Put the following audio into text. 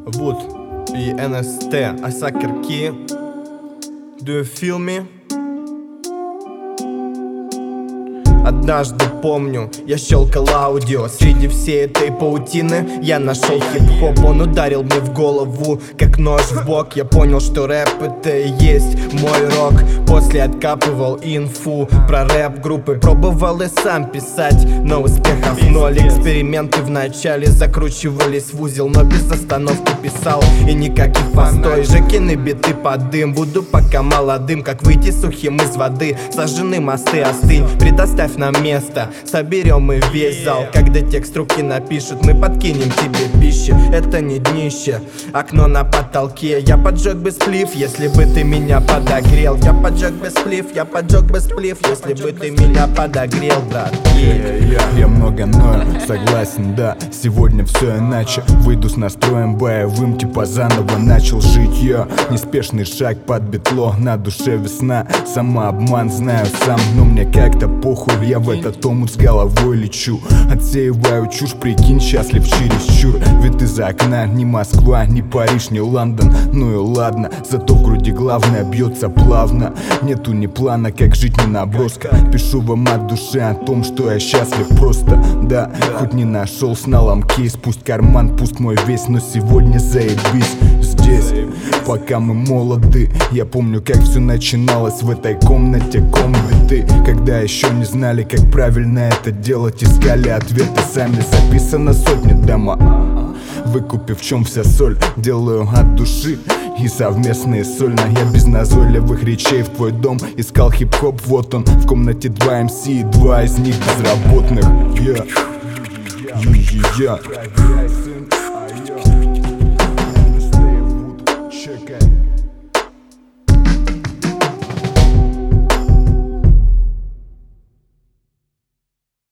Wood и NST, Assaker Key. Do you feel me? Однажды помню, я щелкал аудио. Среди всей этой паутины я нашел хип-хоп. Он ударил мне в голову, как нож в бок. Я понял, что рэп это и есть мой рок. После откапывал инфу про рэп-группы. Пробовал и сам писать, но успехов ноль. Эксперименты вначале закручивались в узел, но без остановки писал и никаких постой. Жекины биты под дым, буду пока молодым. Как выйти сухим из воды, сожжены мосты, остынь. Предоставь нам место, соберем мы весь зал. Когда текст руки напишут, мы подкинем тебе пищи. Это не днище, окно на потолке. Я поджег бы сплив, если бы ты меня подогрел. Я поджег бы сплив, я поджег бы сплив, если бы ты меня подогрел, брат. Я много ною, согласен, да. Сегодня все иначе. Выйду с настроем боевым, типа заново начал жить я. Неспешный шаг под битло, на душе весна. Самообман знаю сам, но мне как-то похуй. Я в этот омут с головой лечу. Отсеиваю чушь, прикинь, счастлив чересчур. Ведь из-за окна ни Москва, ни Париж, ни Лондон. Ну и ладно, зато в груди главное бьется плавно. Нету ни плана, как жить, ни наброска. Пишу вам от души о том, что я счастлив просто. Да, хоть не нашел с налом кейс. Пусть карман пуст мой весь, но сегодня заебись здесь. Пока мы молоды, я помню, как все начиналось в этой комнате комнаты. Когда еще не знали, как правильно это делать. Искали ответы сами, записано сотни демо. Выкупив, в чем вся соль, делаю от души и совместные сольно. Я без назойливых речей в твой дом искал хип-хоп, вот он. В комнате 2 МС и 2 из них безработных.